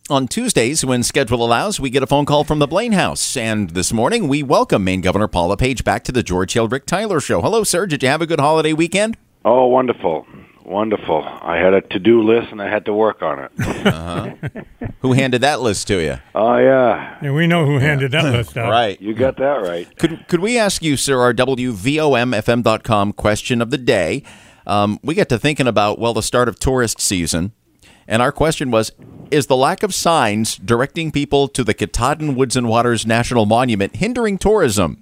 On Tuesdays, when schedule allows, we get a phone call from the Blaine House. And this morning, we welcome Maine Governor Paul LePage back to the George Hill Rick Tyler Show. Hello, sir. Did you have a good holiday weekend? Oh, wonderful. Wonderful. I had a to-do list, and I had to work on it. Who handed that list to you? Oh, yeah. Yeah, we know who handed that list out. Right. You got that right. Could we ask you, sir, our WVOMFM.com question of the day? We got to thinking about, the start of tourist season. And our question was, is the lack of signs directing people to the Katahdin Woods and Waters National Monument hindering tourism?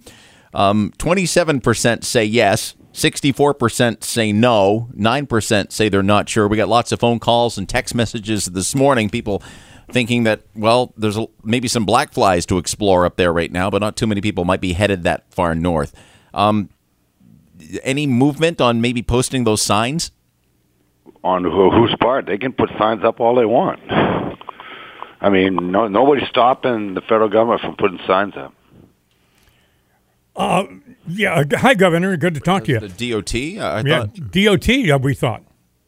27% say yes, 64% say no, 9% say they're not sure. We got lots of phone calls and text messages this morning, people thinking that, there's maybe some black flies to explore up there right now, but not too many people might be headed that far north. Any movement on maybe posting those signs? On whose part? They can put signs up all they want. I mean, nobody's stopping the federal government from putting signs up. Yeah. Hi, Governor. Good to talk to you. The DOT? I thought. DOT, we thought.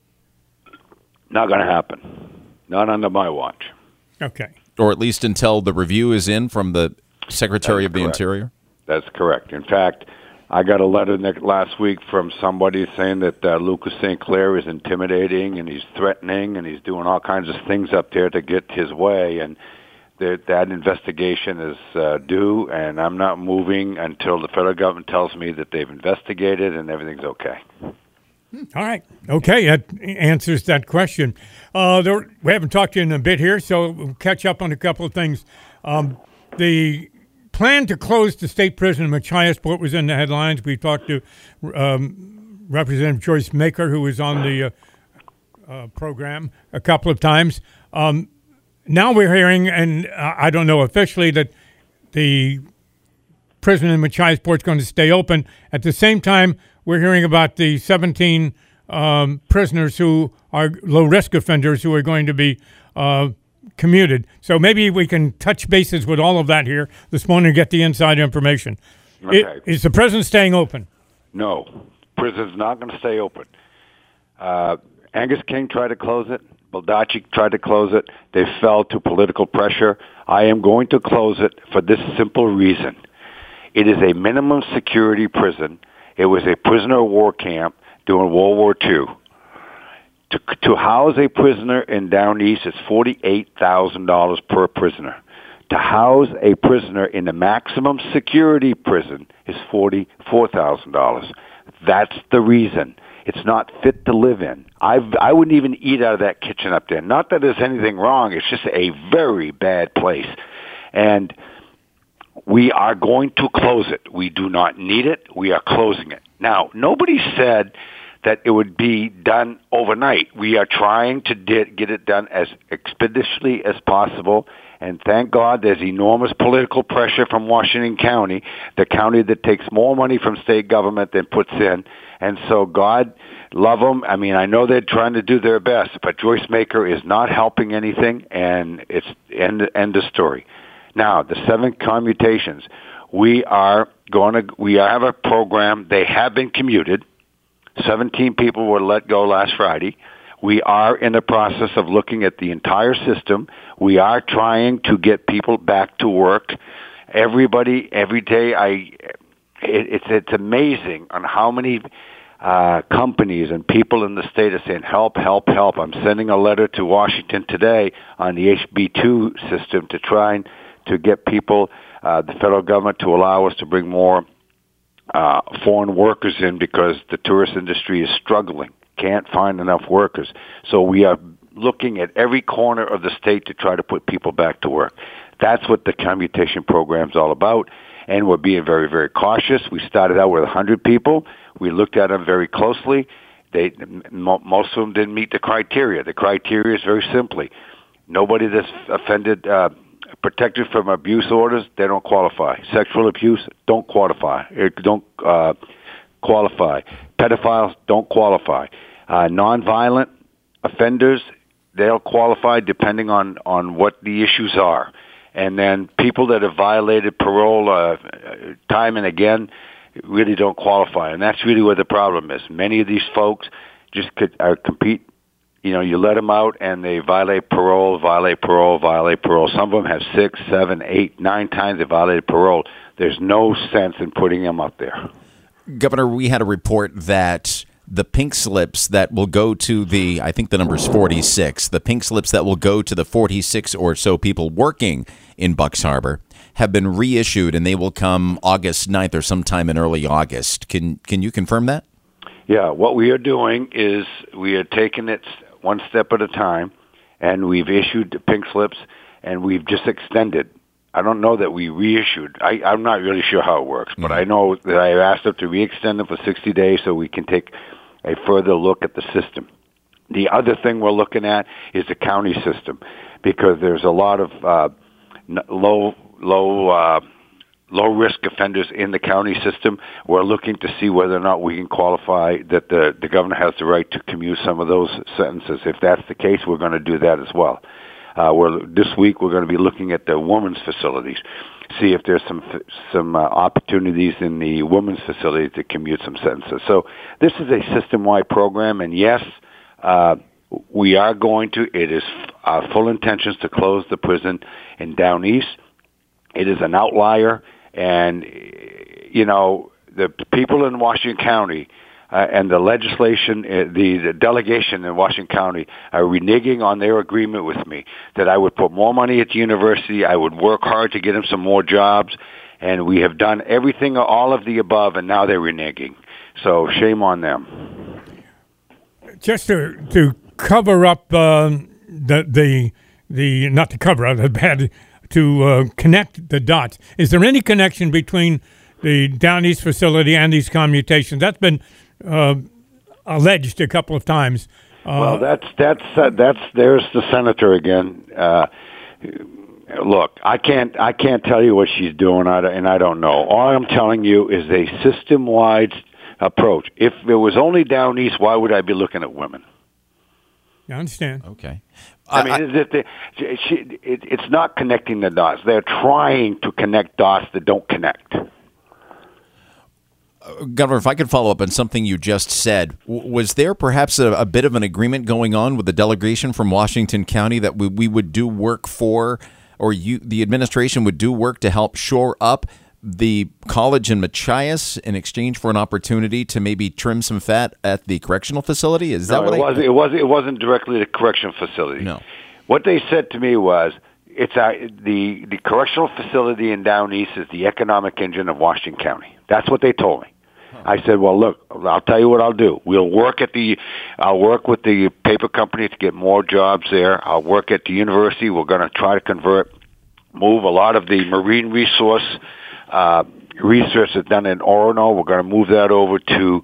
Not going to happen. Not under my watch. Okay. Or at least until the review is in from the Secretary of the correct. Interior? That's correct. In fact, I got a letter last week from somebody saying that Lucas St. Clair is intimidating and he's threatening and he's doing all kinds of things up there to get his way. And that investigation is due, and I'm not moving until the federal government tells me that they've investigated and everything's okay. All right. Okay, that answers that question. We haven't talked to you in a bit here, so we'll catch up on a couple of things. The plan to close the state prison in Machiasport was in the headlines. We talked to Representative Joyce Maker, who was on the program a couple of times. Now we're hearing, and I don't know officially, that the prison in Machiasport is going to stay open. At the same time, we're hearing about the 17 prisoners who are low-risk offenders who are going to be commuted. So maybe we can touch bases with all of that here this morning and get the inside information. Okay. Is the prison staying open? No. Prison's not going to stay open. Angus King tried to close it. Baldacci tried to close it. They fell to political pressure. I am going to close it for this simple reason. It is a minimum security prison. It was a prisoner of war camp during World War II. To house a prisoner in Down East is $48,000 per prisoner. To house a prisoner in the maximum security prison is $44,000. That's the reason. It's not fit to live in. I wouldn't even eat out of that kitchen up there. Not that there's anything wrong. It's just a very bad place. And we are going to close it. We do not need it. We are closing it. Now, nobody said that it would be done overnight. We are trying to get it done as expeditiously as possible. And thank God there's enormous political pressure from Washington County, the county that takes more money from state government than puts in. And so God love them. I mean, I know they're trying to do their best, but Joyce Maker is not helping anything, and it's end of story. Now, the 7 commutations. We have a program. They have been commuted. 17 people were let go last Friday. We are in the process of looking at the entire system. We are trying to get people back to work. Everybody, every day, it's amazing on how many companies and people in the state are saying, help, help, help. I'm sending a letter to Washington today on the HB2 system to try and to get people, the federal government, to allow us to bring more foreign workers in because the tourist industry is struggling, can't find enough workers. So we are looking at every corner of the state to try to put people back to work. That's what the commutation program is all about, and we're being very, very cautious. We started out with 100 people. We looked at them very closely. Most of them didn't meet the criteria. The criteria is very simply, nobody that's offended, protected from abuse orders, they don't qualify. Sexual abuse, don't qualify. Qualify. Pedophiles, don't qualify. Nonviolent offenders, they'll qualify depending on what the issues are. And then people that have violated parole time and again really don't qualify. And that's really where the problem is. Many of these folks just you let them out and they violate parole. Some of them have 6, 7, 8, 9 times they violated parole. There's no sense in putting them out there. Governor, we had a report that the pink slips that will go to I think the number's 46, the pink slips that will go to the 46 or so people working in Bucks Harbor have been reissued, and they will come August 9th or sometime in early August. Can you confirm that? Yeah, what we are doing is we are taking it one step at a time, and we've issued the pink slips, and we've just extended. I don't know that we reissued. I'm not really sure how it works, but I know that I asked them to re-extend it for 60 days so we can take a further look at the system. The other thing we're looking at is the county system, because there's a lot of low-risk offenders in the county system. We're looking to see whether or not we can qualify that the governor has the right to commute some of those sentences. If that's the case, we're going to do that as well. This week we're going to be looking at the women's facilities, see if there's some opportunities in the women's facility to commute some sentences. So this is a system-wide program, and yes, we are going to. It is our full intentions to close the prison in Down East. It is an outlier, and the people in Washington County. And the legislation, the delegation in Washington County are reneging on their agreement with me that I would put more money at the university, I would work hard to get them some more jobs, and we have done everything, all of the above, and now they're reneging. So shame on them. Just to cover up the not to cover up the bad, to connect the dots. Is there any connection between the Down East facility and these commutations? That's been alleged a couple of times. Well, that's there's the senator again. Look, I can't tell you what she's doing, and I don't know. All I'm telling you is a system-wide approach. If it was only Down East, why would I be looking at women? I understand. Okay. It's not connecting the dots. They're trying to connect dots that don't connect. Governor, if I could follow up on something you just said, was there perhaps a bit of an agreement going on with the delegation from Washington County that we would do work for, or the administration would do work to help shore up the college in Machias in exchange for an opportunity to maybe trim some fat at the correctional facility? Is that what it wasn't directly the correctional facility. No. What they said to me was, it's the correctional facility in Down East is the economic engine of Washington County. That's what they told me. I said, well, look, I'll tell you what I'll do. I'll work with the paper company to get more jobs there. I'll work at the university. We're going to try to move a lot of the marine resource research that's done in Orono. We're going to move that over to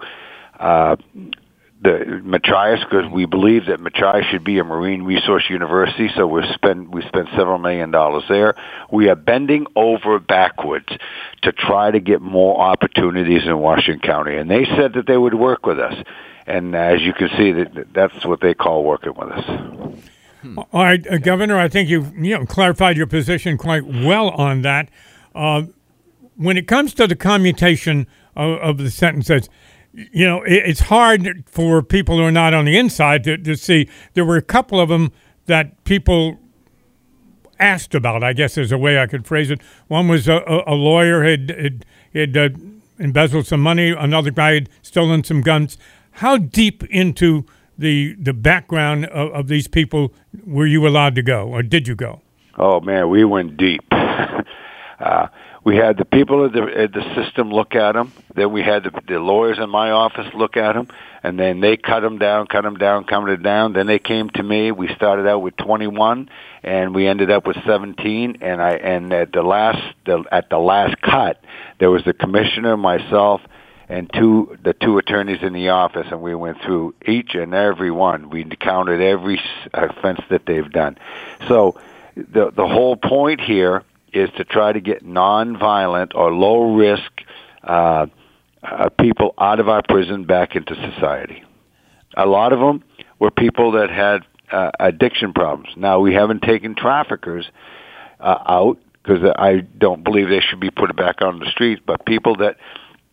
the Machias, because we believe that Machias should be a marine resource university. So we spent several $1 million there. We are bending over backwards to try to get more opportunities in Washington County, and they said that they would work with us. And as you can see, that's what they call working with us. All right, Governor, I think you've clarified your position quite well on that. When it comes to the commutation of the sentences, it's hard for people who are not on the inside to see. There were a couple of them that people asked about, I guess is a way I could phrase it. One was a lawyer had embezzled some money. Another guy had stolen some guns. How deep into the background of these people were you allowed to go, or did you go? Oh, man, we went deep. We had the people at the system look at them. Then we had the lawyers in my office look at them, and then they cut them down. Then they came to me. We started out with 21, and we ended up with 17. And at the last cut, there was the commissioner, myself, and the two attorneys in the office, and we went through each and every one. We counted every offense that they've done. So the whole point here is to try to get nonviolent or low-risk people out of our prison back into society. A lot of them were people that had addiction problems. Now, we haven't taken traffickers out because I don't believe they should be put back on the streets, but people that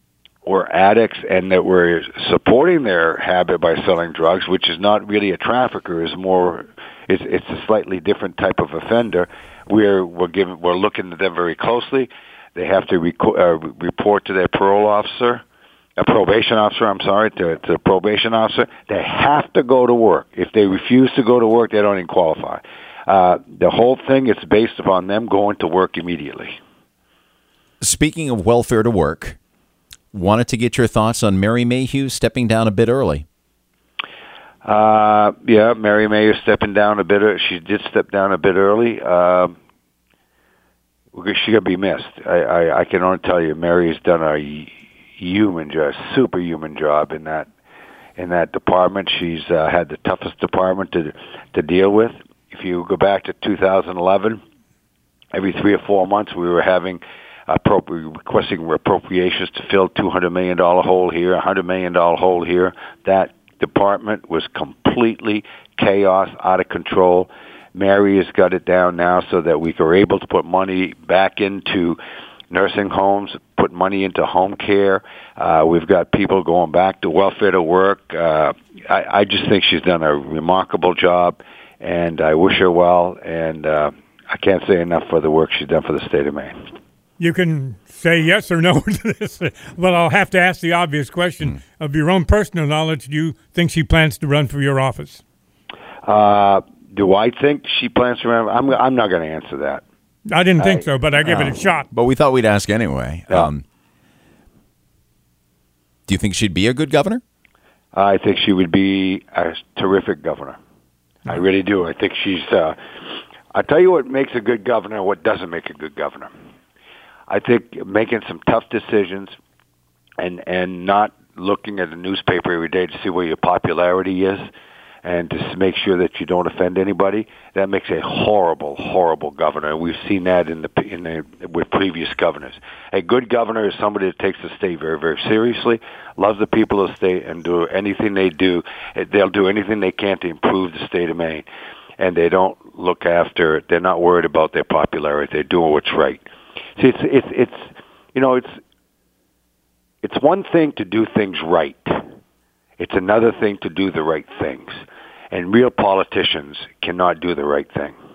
were addicts and that were supporting their habit by selling drugs, which is not really a trafficker, it's a slightly different type of offender. We're looking at them very closely. They have to report to their probation officer, to the probation officer. They have to go to work. If they refuse to go to work, they don't even qualify. The whole thing is based upon them going to work immediately. Speaking of welfare to work, wanted to get your thoughts on Mary Mayhew stepping down a bit early. Yeah, Mary Mayhew stepping down a bit. She did step down a bit early. She's gonna be missed. I can only tell you, Mary's done a superhuman job in that department. She's had the toughest department to deal with. If you go back to 2011, every 3 or 4 months we were having requesting appropriations to fill $200 million hole here, $100 million hole here. That department was completely chaos, out of control. Mary has got it down now so that we are able to put money back into nursing homes, put money into home care. We've got people going back to welfare to work. I just think she's done a remarkable job, and I wish her well, and I can't say enough for the work she's done for the state of Maine. You can say yes or no to this, but I'll have to ask the obvious question. Of your own personal knowledge, do you think she plans to run for your office? Do I think she plans to run? I'm not going to answer that. I didn't think so, but I give it a shot. But we thought we'd ask anyway. Yeah. Do you think she'd be a good governor? I think she would be a terrific governor. I really do. I think she's... I'll tell you what makes a good governor and what doesn't make a good governor. I think making some tough decisions and not looking at the newspaper every day to see where your popularity is and to make sure that you don't offend anybody, that makes a horrible, horrible governor. We've seen that with previous governors. A good governor is somebody that takes the state very, very seriously, loves the people of the state, and do anything they do. They'll do anything they can to improve the state of Maine. And they don't look after, they're not worried about their popularity. They're doing what's right. See, it's one thing to do things right. It's another thing to do the right things. And real politicians cannot do the right thing.